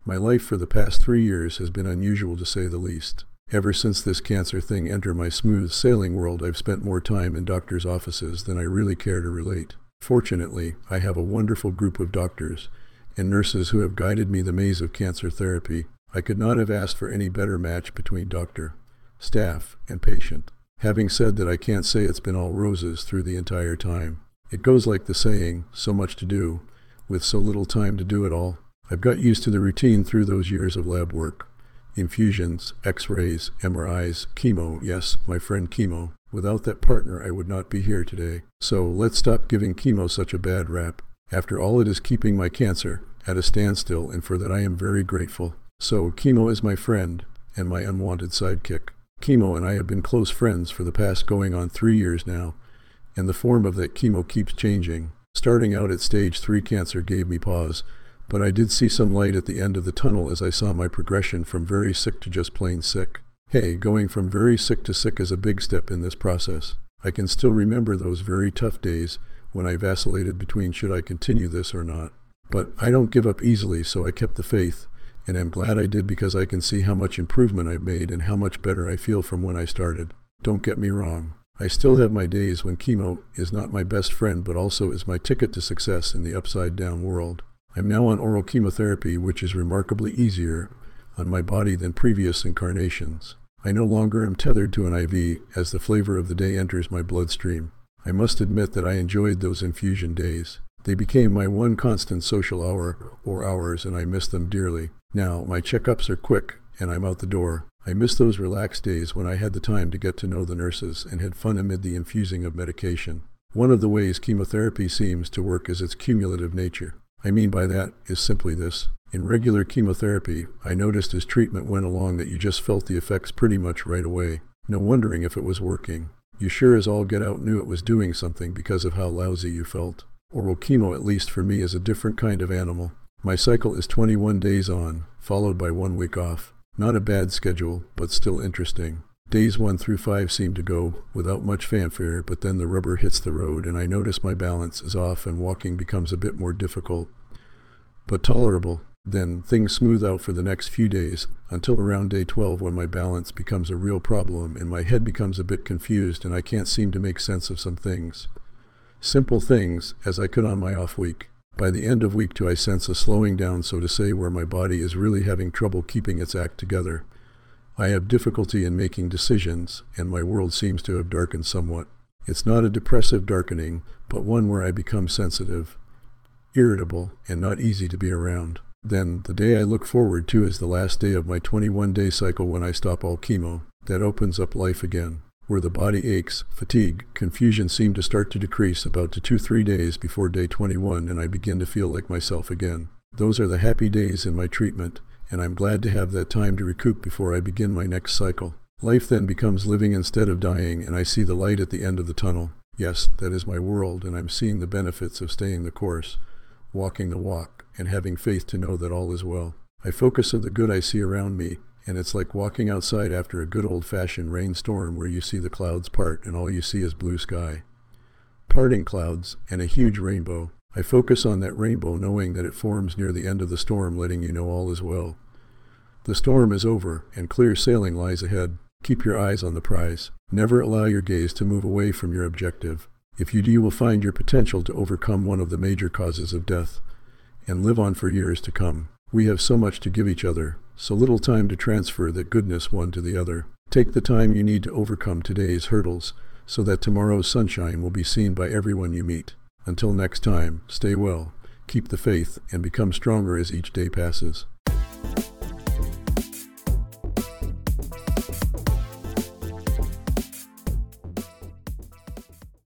My life for the past 3 years has been unusual to say the least. Ever since this cancer thing entered my smooth sailing world, I've spent more time in doctors' offices than I really care to relate. Fortunately, I have a wonderful group of doctors and nurses who have guided me the maze of cancer therapy. I could not have asked for any better match between doctor, staff, and patient. Having said that, I can't say it's been all roses through the entire time. It goes like the saying, so much to do, with so little time to do it all. I've got used to the routine through those years of lab work. Infusions, x-rays, MRIs, chemo, yes, my friend chemo. Without that partner, I would not be here today. So let's stop giving chemo such a bad rap. After all, it is keeping my cancer at a standstill, and for that I am very grateful. So chemo is my friend and my unwanted sidekick. Chemo and I have been close friends for the past going on 3 years now, and the form of that chemo keeps changing. Starting out at stage 3 cancer gave me pause, but I did see some light at the end of the tunnel as I saw my progression from very sick to just plain sick. Hey, going from very sick to sick is a big step in this process. I can still remember those very tough days when I vacillated between should I continue this or not. But I don't give up easily, so I kept the faith, and I'm glad I did because I can see how much improvement I've made and how much better I feel from when I started. Don't get me wrong. I still have my days when chemo is not my best friend, but also is my ticket to success in the upside-down world. I'm now on oral chemotherapy, which is remarkably easier on my body than previous incarnations. I no longer am tethered to an IV as the flavor of the day enters my bloodstream. I must admit that I enjoyed those infusion days. They became my one constant social hour or hours, and I miss them dearly. Now, my checkups are quick, and I'm out the door. I miss those relaxed days when I had the time to get to know the nurses and had fun amid the infusing of medication. One of the ways chemotherapy seems to work is its cumulative nature. I mean by that is simply this. In regular chemotherapy, I noticed as treatment went along that you just felt the effects pretty much right away. No wondering if it was working. You sure as all get out knew it was doing something because of how lousy you felt. Oral chemo, at least for me, is a different kind of animal. My cycle is 21 days on, followed by 1 week off. Not a bad schedule, but still interesting. Days 1 through 5 seem to go without much fanfare, but then the rubber hits the road and I notice my balance is off and walking becomes a bit more difficult, but tolerable. Then things smooth out for the next few days until around day 12 when my balance becomes a real problem and my head becomes a bit confused and I can't seem to make sense of some things. Simple things, as I could on my off week. By the end of week 2 I sense a slowing down, so to say, where my body is really having trouble keeping its act together. I have difficulty in making decisions, and my world seems to have darkened somewhat. It's not a depressive darkening, but one where I become sensitive, irritable, and not easy to be around. Then, the day I look forward to is the last day of my 21-day cycle when I stop all chemo. That opens up life again, where the body aches, fatigue, confusion seem to start to decrease about to 2-3 days before day 21, and I begin to feel like myself again. Those are the happy days in my treatment, and I'm glad to have that time to recoup before I begin my next cycle. Life then becomes living instead of dying, and I see the light at the end of the tunnel. Yes, that is my world, and I'm seeing the benefits of staying the course, walking the walk, and having faith to know that all is well. I focus on the good I see around me, and it's like walking outside after a good old-fashioned rainstorm where you see the clouds part and all you see is blue sky. Parting clouds and a huge rainbow. I focus on that rainbow knowing that it forms near the end of the storm, letting you know all is well. The storm is over and clear sailing lies ahead. Keep your eyes on the prize. Never allow your gaze to move away from your objective. If you do, you will find your potential to overcome one of the major causes of death and live on for years to come. We have so much to give each other, so little time to transfer that goodness one to the other. Take the time you need to overcome today's hurdles so that tomorrow's sunshine will be seen by everyone you meet. Until next time, stay well, keep the faith, and become stronger as each day passes.